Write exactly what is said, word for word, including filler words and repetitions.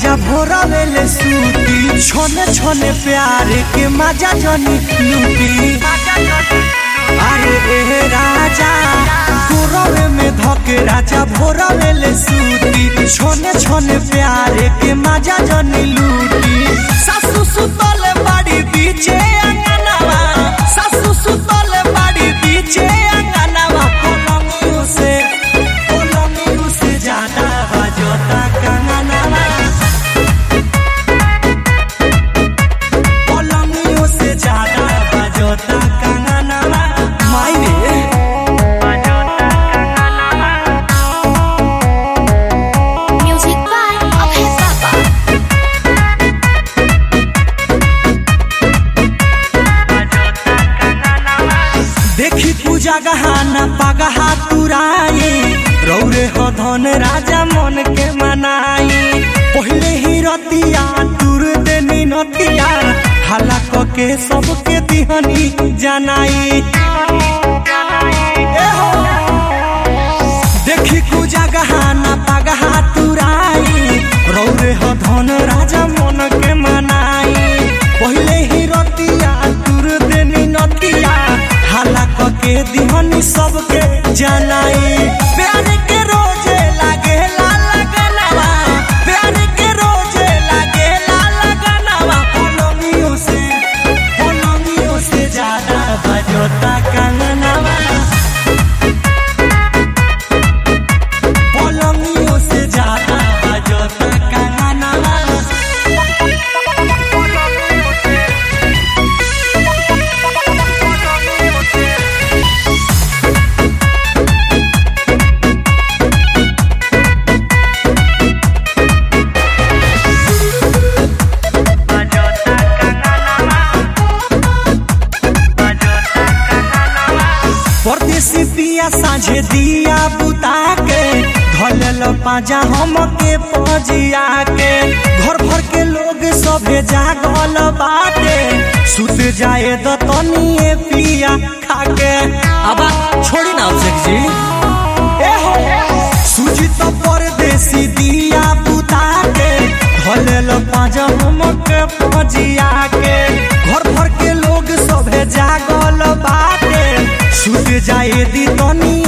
राजा भोरा वेले सूती छोने छोने प्यार के मजा जनी लूटी। अरे ए राजा गोरवे में धके राजा भोरा वेले सूती छोने छोने प्यार के मजा जनी लूटी। सासु सुतले बाड़ी बीचे अंगनावा, सासु सुतले बाड़ी बीचे अंगनावा। पलंगियों से पलंगियों से ज्यादा बजता कंगनावा, पलंगियों से ज्यादा बजता कंगनावा। मायने देखी पूजा गहाना पगहा तुराई रौरे हो धन राजा मन के मनाई। पहले ही रतिया तुर देनी नतिया हला के सबके दिहनी जनाई। देखी पूजा गहाना पगहा तुराई रौरे हो धन राजा मन के मनाई। पहले ही रतिया तुर देनी नतिया हला के दिहनी सबके जनाई। प्यार के रोजे लागे ला लगनवा, प्यार के रोजे लागे ला लगनवा। पलंगियों से पलंगियों से ज्यादा बजता कंगनवा, पलंगियों से ज्यादा बजता कंगनवा। परदेसी पिया साझे दिया बुता के धोलेल पाजा हम के पजिया के। घर भर के लोग सभे जागल बाटे सुत जाए दतनिए पिया खाके। अब छोड़ी ना जी ए हो सूजी तो परदेसी दिया बुता के धोलेल पाजा हम के पजिया के। घर भर के लोग सभे जागल बाटे सुत जाए दी तनी